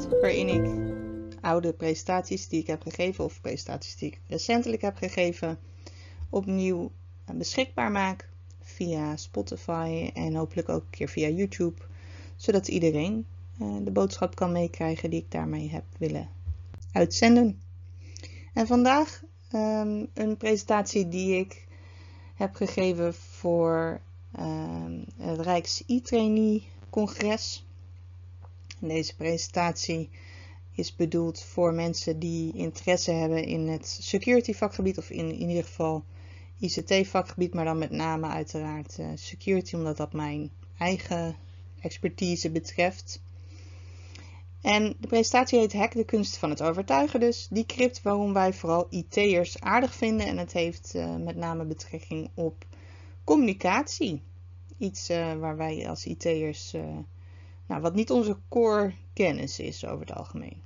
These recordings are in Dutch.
podcast waarin ik oude presentaties die ik heb gegeven of presentaties die ik recentelijk heb gegeven opnieuw beschikbaar maak via Spotify en hopelijk ook een keer via YouTube, zodat iedereen de boodschap kan meekrijgen die ik daarmee heb willen uitzenden. En vandaag een presentatie die ik heb gegeven voor het Rijks e-trainee congres. En deze presentatie is bedoeld voor mensen die interesse hebben in het security vakgebied of in ieder geval ICT vakgebied, maar dan met name uiteraard security, omdat dat mijn eigen expertise betreft. En de presentatie heet Hack de kunst van het overtuigen, dus die crypt waarom wij vooral IT'ers aardig vinden. En het heeft met name betrekking op communicatie. Iets waar wij als IT'ers, wat niet onze core kennis is over het algemeen.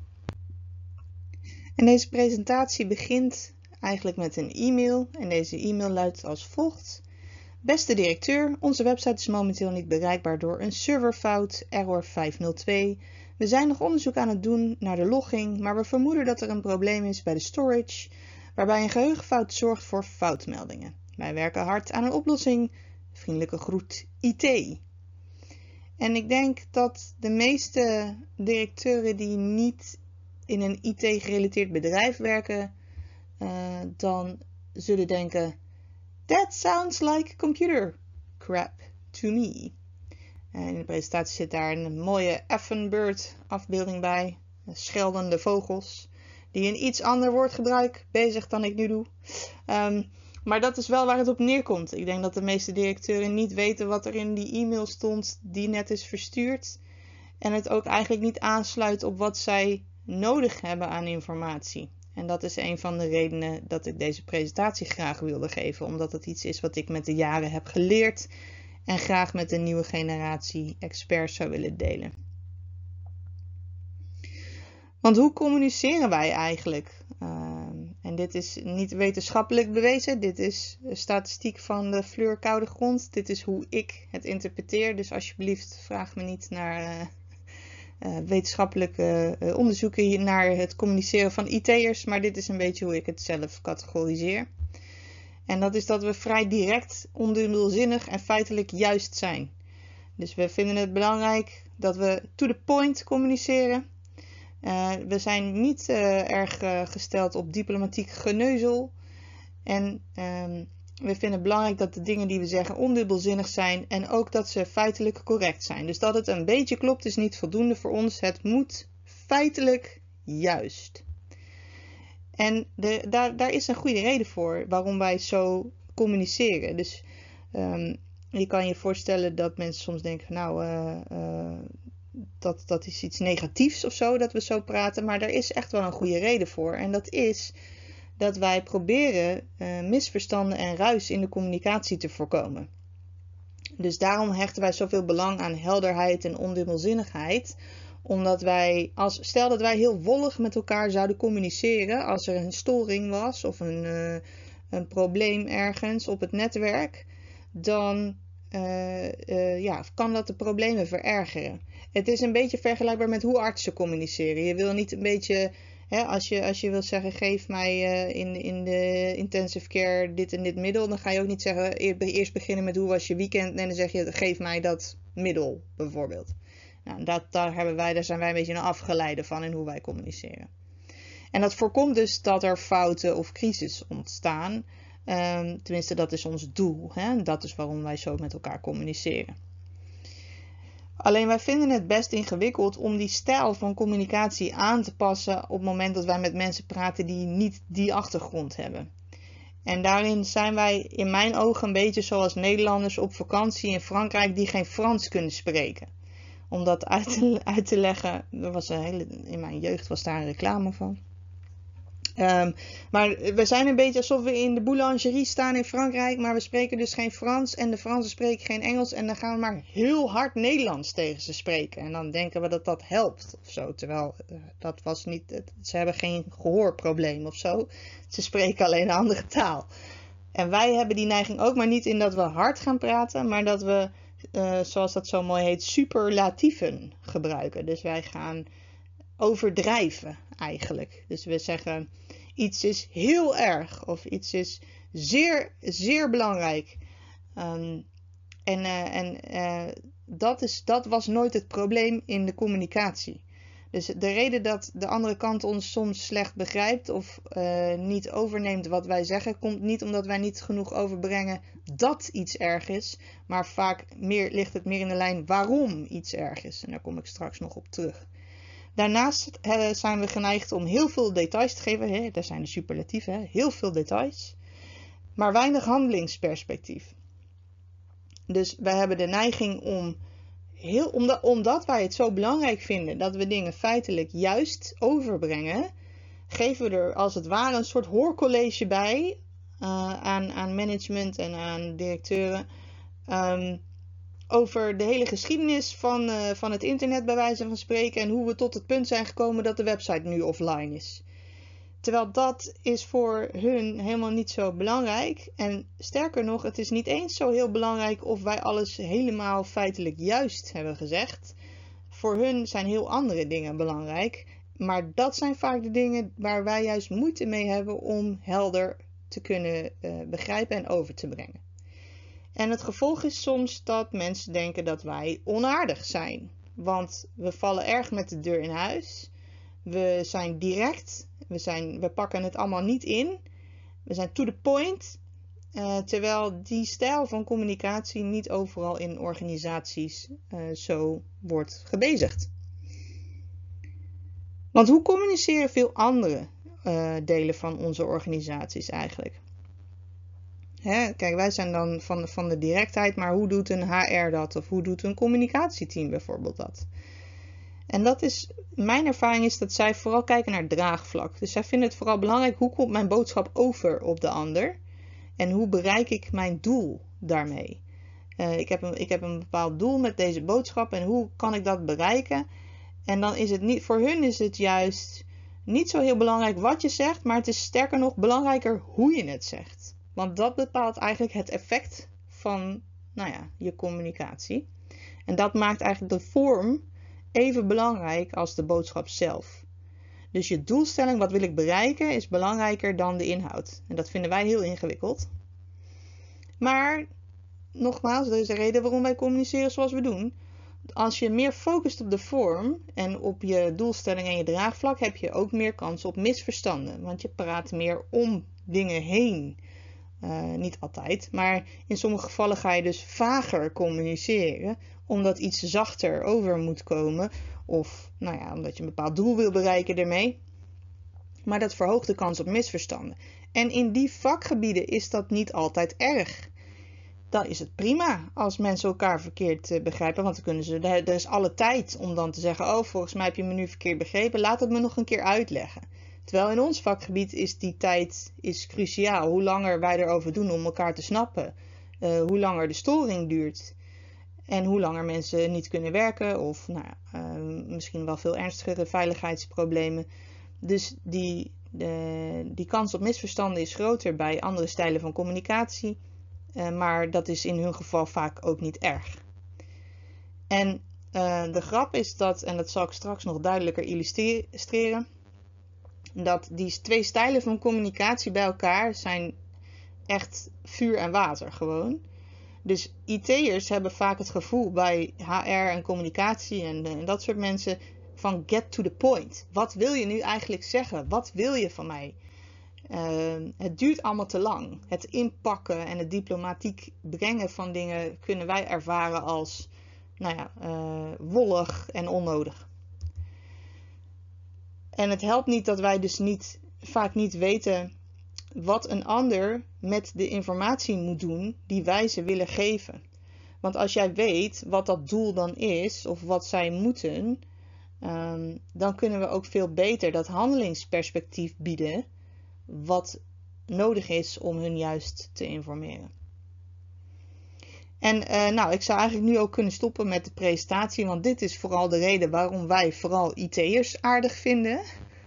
En deze presentatie begint eigenlijk met een e-mail. En deze e-mail luidt als volgt. Beste directeur, onze website is momenteel niet bereikbaar door een serverfout, error 502. We zijn nog onderzoek aan het doen naar de logging, maar we vermoeden dat er een probleem is bij de storage, waarbij een geheugenfout zorgt voor foutmeldingen. Wij werken hard aan een oplossing. Vriendelijke groet IT. En ik denk dat de meeste directeuren die niet in een IT-gerelateerd bedrijf werken, dan zullen denken, that sounds like computer crap to me. En in de presentatie zit daar een mooie Effenbird afbeelding bij, scheldende vogels, die een iets ander woordgebruik bezigt dan ik nu doe. Maar dat is wel waar het op neerkomt. Ik denk dat de meeste directeuren niet weten wat er in die e-mail stond die net is verstuurd. En het ook eigenlijk niet aansluit op wat zij nodig hebben aan informatie. En dat is een van de redenen dat ik deze presentatie graag wilde geven. Omdat het iets is wat ik met de jaren heb geleerd. En graag met de nieuwe generatie experts zou willen delen. Want hoe communiceren wij eigenlijk? En dit is niet wetenschappelijk bewezen. Dit is statistiek van de Fleur Koude Grond. Dit is hoe ik het interpreteer. Dus alsjeblieft vraag me niet naar wetenschappelijke onderzoeken naar het communiceren van IT'ers. Maar dit is een beetje hoe ik het zelf categoriseer. En dat is dat we vrij direct, ondubbelzinnig en feitelijk juist zijn. Dus we vinden het belangrijk dat we to the point communiceren. We zijn niet erg gesteld op diplomatiek geneuzel. En we vinden het belangrijk dat de dingen die we zeggen ondubbelzinnig zijn. En ook dat ze feitelijk correct zijn. Dus dat het een beetje klopt is niet voldoende voor ons. Het moet feitelijk juist. En daar is een goede reden voor waarom wij zo communiceren. Dus je kan je voorstellen dat mensen soms denken, dat is iets negatiefs of zo, dat we zo praten. Maar daar is echt wel een goede reden voor. En dat is dat wij proberen misverstanden en ruis in de communicatie te voorkomen. Dus daarom hechten wij zoveel belang aan helderheid en ondubbelzinnigheid. Omdat stel dat wij heel wollig met elkaar zouden communiceren als er een storing was of een probleem ergens op het netwerk, dan kan dat de problemen verergeren. Het is een beetje vergelijkbaar met hoe artsen communiceren. Je wil niet een beetje, als je wil zeggen geef mij in de intensive care dit en dit middel, dan ga je ook niet zeggen eerst beginnen met hoe was je weekend en dan zeg je geef mij dat middel bijvoorbeeld. Nou, daar zijn wij een beetje een afgeleide van in hoe wij communiceren. En dat voorkomt dus dat er fouten of crisis ontstaan. Tenminste, dat is ons doel. Dat is waarom wij zo met elkaar communiceren. Alleen wij vinden het best ingewikkeld om die stijl van communicatie aan te passen op het moment dat wij met mensen praten die niet die achtergrond hebben. En daarin zijn wij in mijn ogen een beetje zoals Nederlanders op vakantie in Frankrijk die geen Frans kunnen spreken. Om dat uit te leggen, in mijn jeugd was daar een reclame van. Maar we zijn een beetje alsof we in de boulangerie staan in Frankrijk, maar we spreken dus geen Frans en de Fransen spreken geen Engels en dan gaan we maar heel hard Nederlands tegen ze spreken. En dan denken we dat dat helpt of zo, terwijl dat was niet, ze hebben geen gehoorprobleem of zo. Ze spreken alleen een andere taal. En wij hebben die neiging ook, maar niet in dat we hard gaan praten, maar dat we, zoals dat zo mooi heet, superlatieven gebruiken. Dus wij gaan overdrijven eigenlijk. Dus we zeggen iets is heel erg of iets is zeer, zeer belangrijk. Dat was nooit het probleem in de communicatie. Dus de reden dat de andere kant ons soms slecht begrijpt of niet overneemt wat wij zeggen, komt niet omdat wij niet genoeg overbrengen dat iets erg is, maar vaak ligt het meer in de lijn waarom iets erg is. En daar kom ik straks nog op terug. Daarnaast zijn we geneigd om heel veel details te geven. Daar zijn de superlatieven, heel veel details, maar weinig handelingsperspectief. Dus wij hebben de neiging om, omdat wij het zo belangrijk vinden dat we dingen feitelijk juist overbrengen, geven we er als het ware een soort hoorcollege bij aan management en aan directeuren over de hele geschiedenis van het internet bij wijze van spreken en hoe we tot het punt zijn gekomen dat de website nu offline is. Terwijl dat is voor hun helemaal niet zo belangrijk. En sterker nog, het is niet eens zo heel belangrijk of wij alles helemaal feitelijk juist hebben gezegd. Voor hun zijn heel andere dingen belangrijk. Maar dat zijn vaak de dingen waar wij juist moeite mee hebben om helder te kunnen begrijpen en over te brengen. En het gevolg is soms dat mensen denken dat wij onaardig zijn. Want we vallen erg met de deur in huis. We zijn direct. We pakken het allemaal niet in. We zijn to the point. Terwijl die stijl van communicatie niet overal in organisaties zo wordt gebezigd. Want hoe communiceren veel andere delen van onze organisaties eigenlijk? Kijk, wij zijn dan van de directheid, maar hoe doet een HR dat? Of hoe doet een communicatieteam bijvoorbeeld dat? En mijn ervaring is dat zij vooral kijken naar draagvlak. Dus zij vinden het vooral belangrijk, hoe komt mijn boodschap over op de ander? En hoe bereik ik mijn doel daarmee? Ik heb een bepaald doel met deze boodschap en hoe kan ik dat bereiken? En dan is het niet, voor hun is het juist niet zo heel belangrijk wat je zegt, maar het is sterker nog belangrijker hoe je het zegt. Want dat bepaalt eigenlijk het effect van je communicatie. En dat maakt eigenlijk de vorm even belangrijk als de boodschap zelf. Dus je doelstelling, wat wil ik bereiken, is belangrijker dan de inhoud. En dat vinden wij heel ingewikkeld. Maar, nogmaals, dat is de reden waarom wij communiceren zoals we doen. Als je meer focust op de vorm en op je doelstelling en je draagvlak, heb je ook meer kans op misverstanden. Want je praat meer om dingen heen. Niet altijd, maar in sommige gevallen ga je dus vager communiceren, omdat iets zachter over moet komen of omdat je een bepaald doel wil bereiken ermee. Maar dat verhoogt de kans op misverstanden. En in die vakgebieden is dat niet altijd erg. Dan is het prima als mensen elkaar verkeerd begrijpen, want dan kunnen ze, er is alle tijd om dan te zeggen, oh, volgens mij heb je me nu verkeerd begrepen, laat het me nog een keer uitleggen. Terwijl in ons vakgebied is die tijd cruciaal. Hoe langer wij erover doen om elkaar te snappen, hoe langer de storing duurt en hoe langer mensen niet kunnen werken of misschien wel veel ernstigere veiligheidsproblemen. Dus die kans op misverstanden is groter bij andere stijlen van communicatie, maar dat is in hun geval vaak ook niet erg. En de grap is dat, en dat zal ik straks nog duidelijker illustreren, dat die twee stijlen van communicatie bij elkaar zijn echt vuur en water gewoon. Dus IT'ers hebben vaak het gevoel bij HR en communicatie en dat soort mensen van get to the point. Wat wil je nu eigenlijk zeggen? Wat wil je van mij? Het duurt allemaal te lang. Het inpakken en het diplomatiek brengen van dingen kunnen wij ervaren als wollig en onnodig. En het helpt niet dat wij dus vaak niet weten wat een ander met de informatie moet doen die wij ze willen geven. Want als jij weet wat dat doel dan is of wat zij moeten, dan kunnen we ook veel beter dat handelingsperspectief bieden wat nodig is om hun juist te informeren. En ik zou eigenlijk nu ook kunnen stoppen met de presentatie, want dit is vooral de reden waarom wij vooral IT'ers aardig vinden.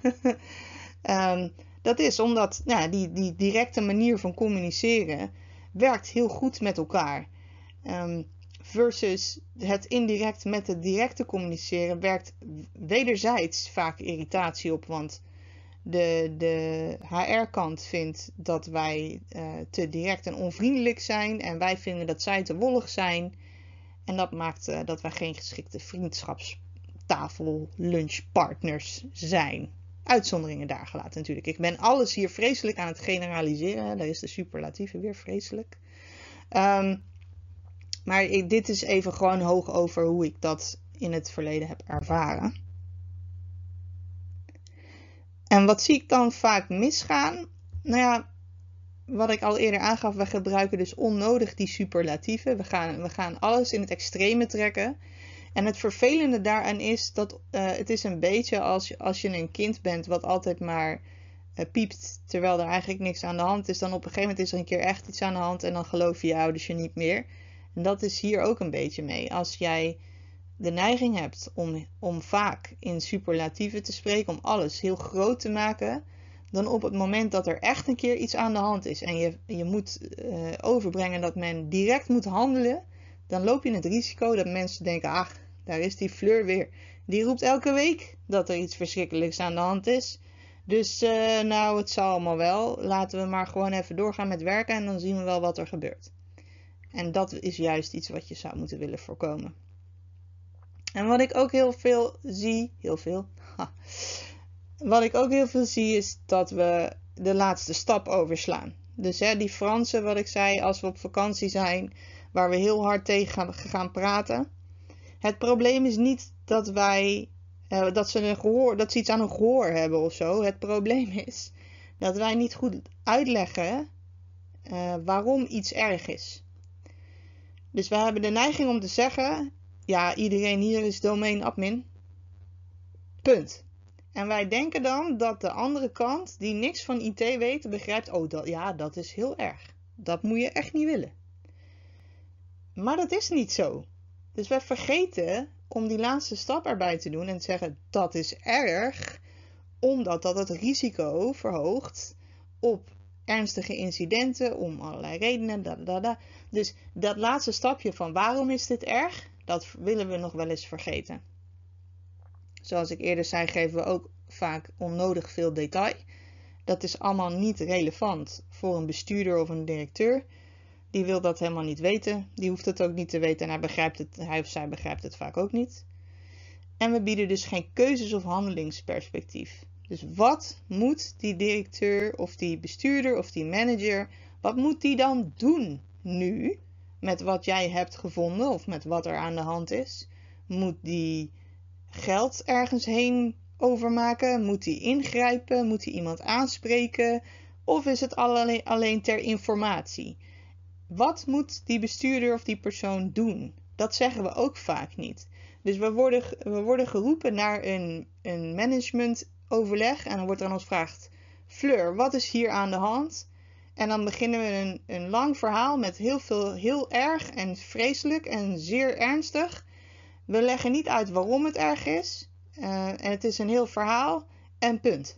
Dat is omdat die directe manier van communiceren werkt heel goed met elkaar. versus het indirect met het directe communiceren werkt wederzijds vaak irritatie op. Want de HR-kant vindt dat wij te direct en onvriendelijk zijn. En wij vinden dat zij te wollig zijn. En dat maakt dat wij geen geschikte vriendschapstafel lunchpartners zijn. Uitzonderingen daar gelaten natuurlijk. Ik ben alles hier vreselijk aan het generaliseren. Daar is de superlatieve weer vreselijk. Maar dit is even gewoon hoog over hoe ik dat in het verleden heb ervaren. En wat zie ik dan vaak misgaan? Nou ja, wat ik al eerder aangaf, we gebruiken dus onnodig die superlatieven. We gaan alles in het extreme trekken. En het vervelende daaraan is dat het is een beetje als je een kind bent wat altijd maar piept terwijl er eigenlijk niks aan de hand is. Dan op een gegeven moment is er een keer echt iets aan de hand en dan geloven je ouders je niet meer. En dat is hier ook een beetje mee. Als jij de neiging hebt om vaak in superlatieven te spreken, om alles heel groot te maken, dan op het moment dat er echt een keer iets aan de hand is en je moet overbrengen dat men direct moet handelen, dan loop je het risico dat mensen denken, ach, daar is die Fleur weer. Die roept elke week dat er iets verschrikkelijks aan de hand is. Dus nou, het zal allemaal wel. Laten we maar gewoon even doorgaan met werken en dan zien we wel wat er gebeurt. En dat is juist iets wat je zou moeten willen voorkomen. En wat ik ook heel veel zie, wat ik ook heel veel zie is dat we de laatste stap overslaan. Dus die Fransen, wat ik zei, als we op vakantie zijn, waar we heel hard tegen gaan praten. Het probleem is niet dat dat ze iets aan hun gehoor hebben of zo. Het probleem is dat wij niet goed uitleggen waarom iets erg is. Dus we hebben de neiging om te zeggen, ja, iedereen hier is domeinadmin. Punt. En wij denken dan dat de andere kant, die niks van IT weet, begrijpt, dat is heel erg. Dat moet je echt niet willen. Maar dat is niet zo. Dus wij vergeten om die laatste stap erbij te doen en te zeggen, dat is erg, omdat dat het risico verhoogt op ernstige incidenten, om allerlei redenen. Dus dat laatste stapje van waarom is dit erg, dat willen we nog wel eens vergeten. Zoals ik eerder zei, geven we ook vaak onnodig veel detail. Dat is allemaal niet relevant voor een bestuurder of een directeur. Die wil dat helemaal niet weten. Die hoeft het ook niet te weten en hij of zij begrijpt het vaak ook niet. En we bieden dus geen keuzes of handelingsperspectief. Dus wat moet die directeur of die bestuurder of die manager, wat moet die dan doen nu met wat jij hebt gevonden of met wat er aan de hand is? Moet die geld ergens heen overmaken? Moet die ingrijpen? Moet die iemand aanspreken? Of is het alleen ter informatie? Wat moet die bestuurder of die persoon doen? Dat zeggen we ook vaak niet. Dus we worden geroepen naar een managementoverleg en dan wordt er aan ons gevraagd, Fleur, wat is hier aan de hand? En dan beginnen we een lang verhaal met heel erg en vreselijk en zeer ernstig. We leggen niet uit waarom het erg is. En het is een heel verhaal en punt.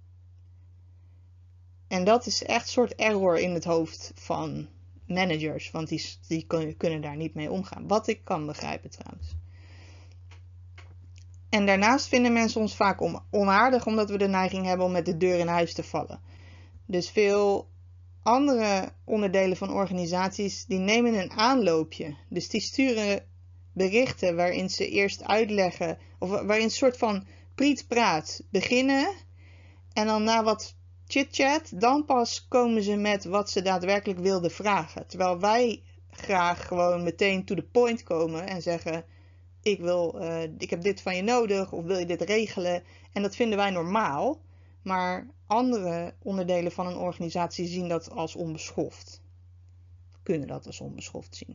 En dat is echt een soort error in het hoofd van managers. Want die kunnen daar niet mee omgaan. Wat ik kan begrijpen trouwens. En daarnaast vinden mensen ons vaak onaardig omdat we de neiging hebben om met de deur in huis te vallen. Dus veel andere onderdelen van organisaties die nemen een aanloopje. Dus die sturen berichten waarin ze eerst uitleggen, of waarin een soort van prietpraat beginnen. En dan na wat chit-chat, dan pas komen ze met wat ze daadwerkelijk wilden vragen. Terwijl wij graag gewoon meteen to the point komen en zeggen, ik heb dit van je nodig of wil je dit regelen. En dat vinden wij normaal. Maar andere onderdelen van een organisatie zien dat als onbeschoft. Kunnen dat als onbeschoft zien.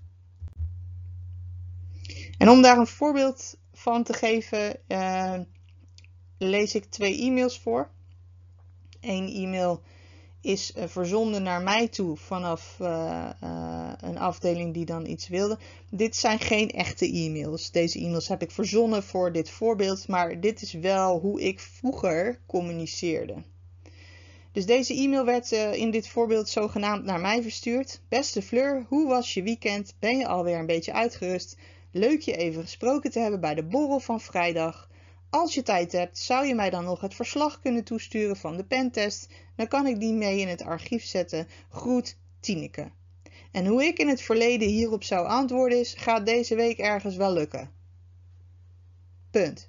En om daar een voorbeeld van te geven, lees ik 2 e-mails voor. 1 e-mail is verzonden naar mij toe vanaf een afdeling die dan iets wilde. Dit zijn geen echte e-mails. Deze e-mails heb ik verzonnen voor dit voorbeeld, maar dit is wel hoe ik vroeger communiceerde. Dus deze e-mail werd in dit voorbeeld zogenaamd naar mij verstuurd. Beste Fleur, hoe was je weekend? Ben je alweer een beetje uitgerust? Leuk je even gesproken te hebben bij de borrel van vrijdag. Als je tijd hebt, zou je mij dan nog het verslag kunnen toesturen van de pentest? Dan kan ik die mee in het archief zetten. Groet, Tineke. En hoe ik in het verleden hierop zou antwoorden is, gaat deze week ergens wel lukken. Punt.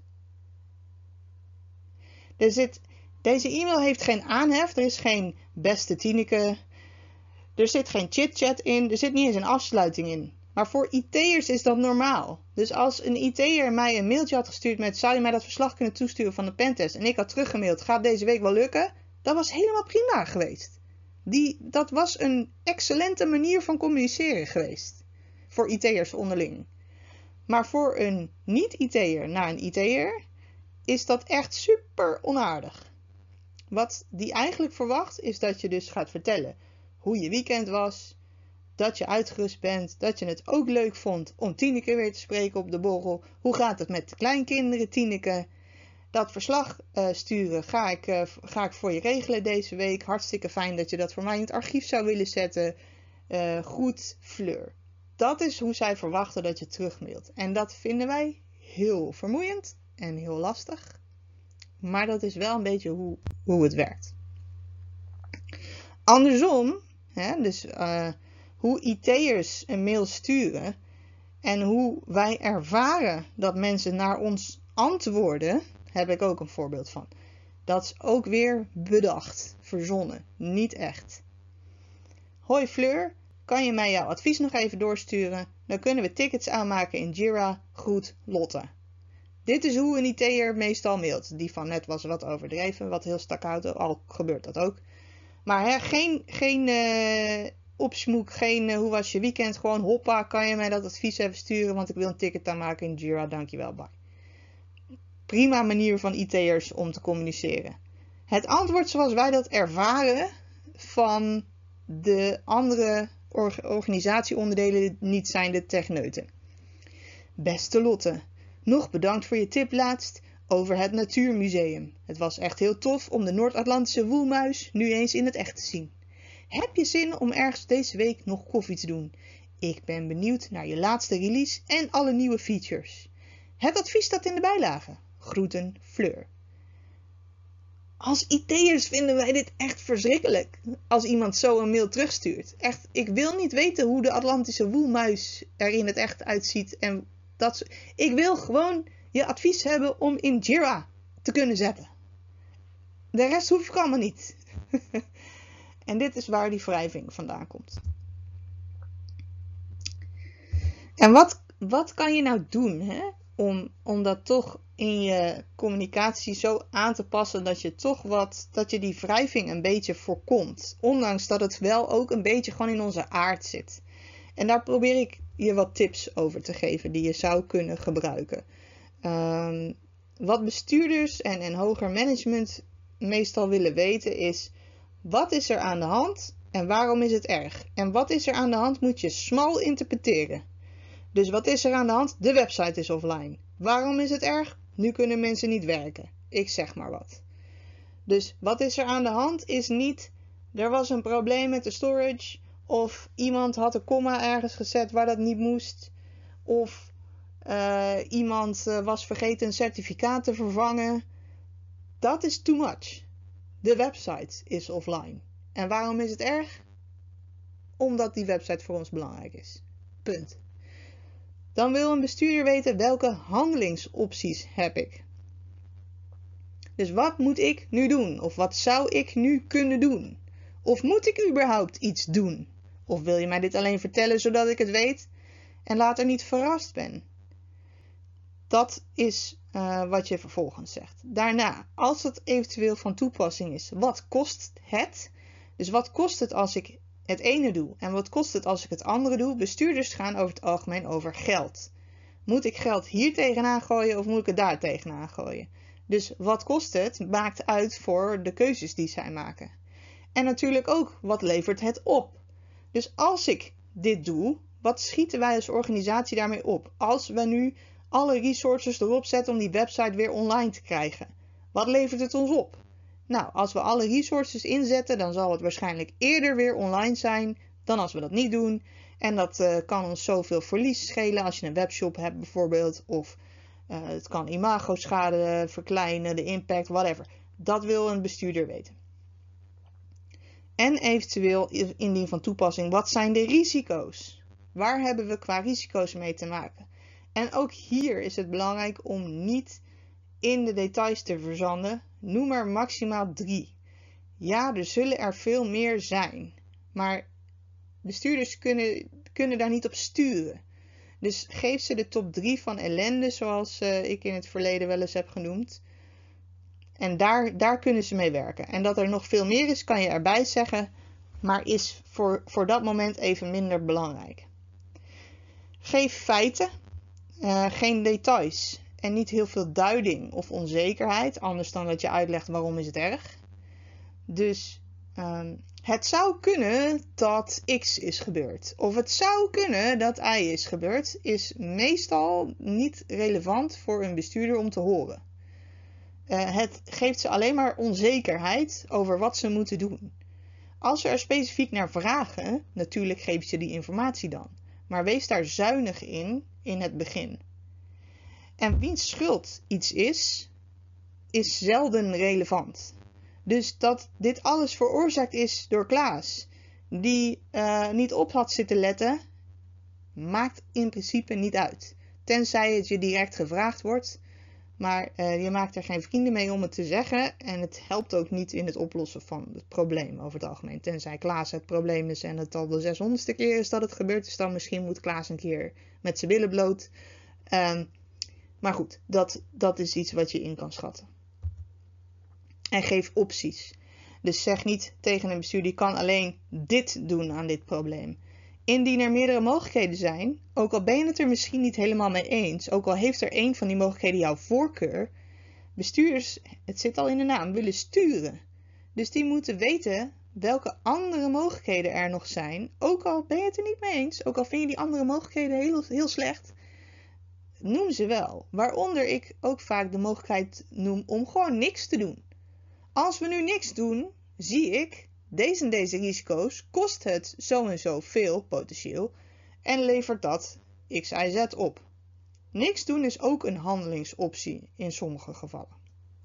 Deze e-mail heeft geen aanhef, er is geen beste Tineke, er zit geen chit-chat in, er zit niet eens een afsluiting in. Maar voor IT'ers is dat normaal. Dus als een IT'er mij een mailtje had gestuurd met, zou je mij dat verslag kunnen toesturen van de pentest? En ik had teruggemaild, gaat deze week wel lukken? Dat was helemaal prima geweest. Dat was een excellente manier van communiceren geweest. Voor IT'ers onderling. Maar voor een niet-IT'er naar een IT'er is dat echt super onaardig. Wat die eigenlijk verwacht is dat je dus gaat vertellen hoe je weekend was, dat je uitgerust bent, dat je het ook leuk vond om Tineke weer te spreken op de borrel. Hoe gaat het met de kleinkinderen, Tineke? Dat verslag sturen ga ik voor je regelen deze week. Hartstikke fijn dat je dat voor mij in het archief zou willen zetten. Goed, Fleur. Dat is hoe zij verwachten dat je terugmailt. En dat vinden wij heel vermoeiend en heel lastig. Maar dat is wel een beetje hoe het werkt. Andersom, dus hoe IT'ers een mail sturen en hoe wij ervaren dat mensen naar ons antwoorden, heb ik ook een voorbeeld van. Dat is ook weer bedacht, verzonnen, niet echt. Hoi Fleur, kan je mij jouw advies nog even doorsturen? Dan kunnen we tickets aanmaken in Jira. Groet, Lotte. Dit is hoe een IT'er meestal mailt. Die van net was wat overdreven, wat heel stakhout, al gebeurt dat ook. Maar geen opsmoek, geen hoe was je weekend, gewoon hoppa, kan je mij dat advies even sturen, want ik wil een ticket aanmaken in Jira, dankjewel, bye. Prima manier van IT'ers om te communiceren. Het antwoord zoals wij dat ervaren van de andere organisatieonderdelen niet zijn de techneuten. Beste Lotte, nog bedankt voor je tip laatst over het Natuurmuseum. Het was echt heel tof om de Noord-Atlantische woelmuis nu eens in het echt te zien. Heb je zin om ergens deze week nog koffie te doen? Ik ben benieuwd naar je laatste release en alle nieuwe features. Het advies staat in de bijlage. Groeten, Fleur. Als IT'ers vinden wij dit echt verschrikkelijk. Als iemand zo een mail terugstuurt. Echt, ik wil niet weten hoe de Atlantische woelmuis er in het echt uitziet. En ik wil gewoon je advies hebben om in Jira te kunnen zetten. De rest hoef ik allemaal niet. En dit is waar die wrijving vandaan komt. En wat kan je nou doen om dat toch in je communicatie zo aan te passen dat je die wrijving een beetje voorkomt. Ondanks dat het wel ook een beetje gewoon in onze aard zit. En daar probeer ik je wat tips over te geven die je zou kunnen gebruiken. Wat bestuurders en hoger management meestal willen weten is, wat is er aan de hand en waarom is het erg? En wat is er aan de hand moet je smal interpreteren. Dus wat is er aan de hand? De website is offline. Waarom is het erg? Nu kunnen mensen niet werken. Ik zeg maar wat. Dus wat is er aan de hand is niet, er was een probleem met de storage, of iemand had een komma ergens gezet waar dat niet moest, of iemand was vergeten een certificaat te vervangen. Dat is too much. De website is offline. En waarom is het erg? Omdat die website voor ons belangrijk is. Punt. Dan wil een bestuurder weten welke handelingsopties heb ik. Dus wat moet ik nu doen? Of wat zou ik nu kunnen doen? Of moet ik überhaupt iets doen? Of wil je mij dit alleen vertellen zodat ik het weet en later niet verrast ben? Dat is wat je vervolgens zegt. Daarna, als het eventueel van toepassing is, wat kost het? Dus wat kost het als ik het ene doe en wat kost het als ik het andere doe? Bestuurders gaan over het algemeen over geld. Moet ik geld hier tegenaan gooien of moet ik het daar tegenaan gooien? Dus wat kost het maakt uit voor de keuzes die zij maken. En natuurlijk ook, wat levert het op? Dus als ik dit doe, wat schieten wij als organisatie daarmee op? Als we nu alle resources erop zetten om die website weer online te krijgen. Wat levert het ons op? Nou, als we alle resources inzetten, dan zal het waarschijnlijk eerder weer online zijn dan als we dat niet doen. En dat kan ons zoveel verlies schelen als je een webshop hebt bijvoorbeeld. Of het kan imago-schade verkleinen, de impact, whatever. Dat wil een bestuurder weten. En eventueel indien van toepassing, wat zijn de risico's? Waar hebben we qua risico's mee te maken? En ook hier is het belangrijk om niet in de details te verzanden. Noem er maximaal 3. Ja, er zullen er veel meer zijn. Maar bestuurders kunnen daar niet op sturen. Dus geef ze de top 3 van ellende, zoals ik in het verleden wel eens heb genoemd. En daar kunnen ze mee werken. En dat er nog veel meer is, kan je erbij zeggen, maar is voor dat moment even minder belangrijk. Geef feiten, geen details. En niet heel veel duiding of onzekerheid, anders dan dat je uitlegt waarom is het erg. Dus het zou kunnen dat X is gebeurd. Of het zou kunnen dat Y is gebeurd, is meestal niet relevant voor een bestuurder om te horen. Het geeft ze alleen maar onzekerheid over wat ze moeten doen. Als ze er specifiek naar vragen, natuurlijk geef je die informatie dan. Maar wees daar zuinig in het begin. En wiens schuld iets is zelden relevant. Dus dat dit alles veroorzaakt is door Klaas, die niet op had zitten letten, maakt in principe niet uit. Tenzij het je direct gevraagd wordt, maar je maakt er geen vrienden mee om het te zeggen. En het helpt ook niet in het oplossen van het probleem over het algemeen. Tenzij Klaas het probleem is en het al de 600ste keer is dat het gebeurt. Dus dan misschien moet Klaas een keer met zijn billen bloot. Maar goed, dat is iets wat je in kan schatten. En geef opties. Dus zeg niet tegen een bestuurder, die kan alleen dit doen aan dit probleem. Indien er meerdere mogelijkheden zijn, ook al ben je het er misschien niet helemaal mee eens, ook al heeft er één van die mogelijkheden jouw voorkeur, bestuurders, het zit al in de naam, willen sturen. Dus die moeten weten welke andere mogelijkheden er nog zijn, ook al ben je het er niet mee eens, ook al vind je die andere mogelijkheden heel, heel slecht. Noem ze wel, waaronder ik ook vaak de mogelijkheid noem om gewoon niks te doen. Als we nu niks doen, zie ik deze en deze risico's, kost het zo en zo veel potentieel en levert dat X, Y, Z op. Niks doen is ook een handelingsoptie in sommige gevallen.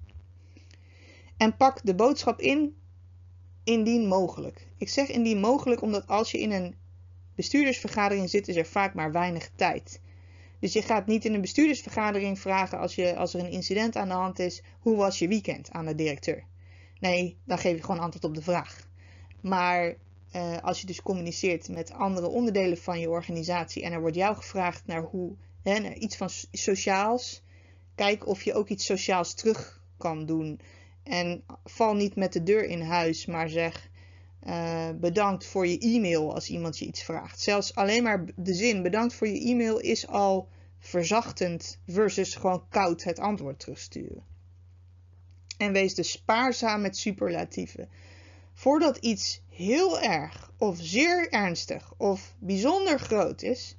En pak de boodschap indien mogelijk. Ik zeg indien mogelijk omdat als je in een bestuurdersvergadering zit, is er vaak maar weinig tijd. Dus je gaat niet in een bestuurdersvergadering vragen als er een incident aan de hand is, hoe was je weekend aan de directeur? Nee, dan geef je gewoon antwoord op de vraag. Maar als je dus communiceert met andere onderdelen van je organisatie en er wordt jou gevraagd naar naar iets van sociaals, kijk of je ook iets sociaals terug kan doen. En val niet met de deur in huis, maar zeg bedankt voor je e-mail als iemand je iets vraagt. Zelfs alleen maar de zin bedankt voor je e-mail is al verzachtend versus gewoon koud het antwoord terugsturen. En wees dus spaarzaam met superlatieven. Voordat iets heel erg of zeer ernstig of bijzonder groot is,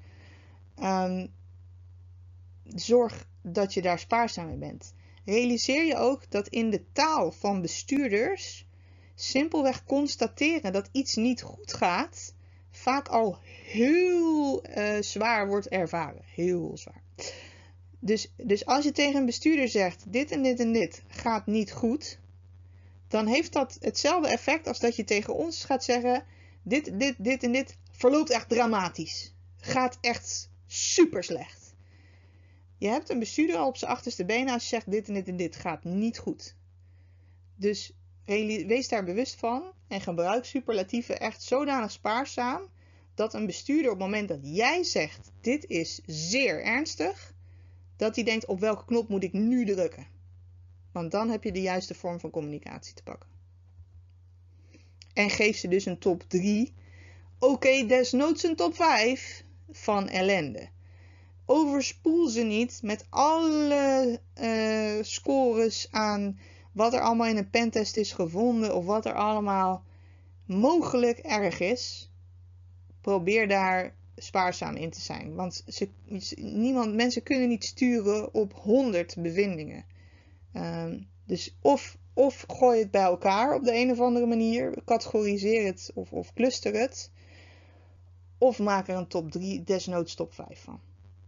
zorg dat je daar spaarzaam mee bent. Realiseer je ook dat in de taal van bestuurders simpelweg constateren dat iets niet goed gaat, vaak al heel zwaar wordt ervaren. Heel zwaar. Dus als je tegen een bestuurder zegt, dit en dit en dit gaat niet goed, dan heeft dat hetzelfde effect als dat je tegen ons gaat zeggen, dit en dit verloopt echt dramatisch. Gaat echt super slecht. Je hebt een bestuurder al op zijn achterste benen als je zegt, dit en dit en dit gaat niet goed. Dus wees daar bewust van en gebruik superlatieven echt zodanig spaarzaam, dat een bestuurder op het moment dat jij zegt, dit is zeer ernstig, dat hij denkt, op welke knop moet ik nu drukken? Want dan heb je de juiste vorm van communicatie te pakken. En geef ze dus een top 3. Oké, desnoods een top 5 van ellende. Overspoel ze niet met alle scores aan wat er allemaal in een pentest is gevonden of wat er allemaal mogelijk erg is. Probeer daar spaarzaam in te zijn. Want mensen kunnen niet sturen op 100 bevindingen. Dus of Of gooi het bij elkaar op de een of andere manier. Categoriseer het of cluster het. Of maak er een top 3, desnoods top 5 van.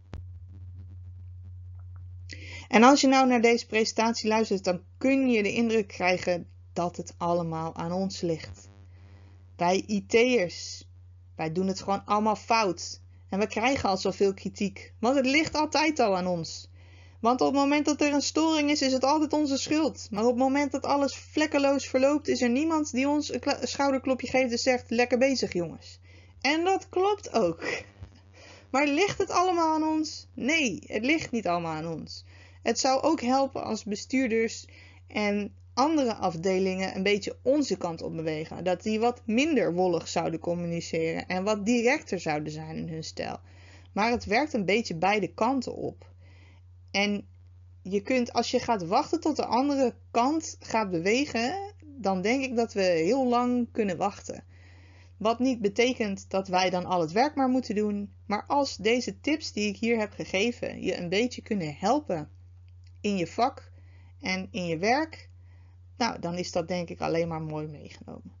En als je nou naar deze presentatie luistert, dan kun je de indruk krijgen dat het allemaal aan ons ligt. Wij IT'ers, wij doen het gewoon allemaal fout. En we krijgen al zoveel kritiek, want het ligt altijd al aan ons. Want op het moment dat er een storing is het altijd onze schuld. Maar op het moment dat alles vlekkeloos verloopt, is er niemand die ons een schouderklopje geeft en zegt, lekker bezig jongens. En dat klopt ook. Maar ligt het allemaal aan ons? Nee, het ligt niet allemaal aan ons. Het zou ook helpen als bestuurders en andere afdelingen een beetje onze kant op bewegen. Dat die wat minder wollig zouden communiceren en wat directer zouden zijn in hun stijl. Maar het werkt een beetje beide kanten op. En je kunt, als je gaat wachten tot de andere kant gaat bewegen, dan denk ik dat we heel lang kunnen wachten. Wat niet betekent dat wij dan al het werk maar moeten doen. Maar als deze tips die ik hier heb gegeven je een beetje kunnen helpen in je vak en in je werk, nou, dan is dat denk ik alleen maar mooi meegenomen.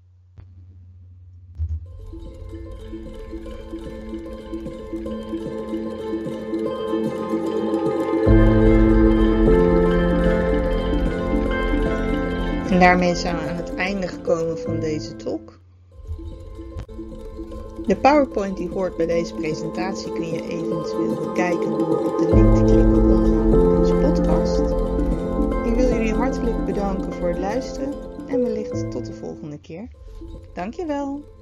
En daarmee zijn we aan het einde gekomen van deze talk. De PowerPoint die hoort bij deze presentatie kun je eventueel bekijken door op de link te klikken onderaan deze podcast. Ik wil jullie hartelijk bedanken voor het luisteren en wellicht tot de volgende keer. Dankjewel!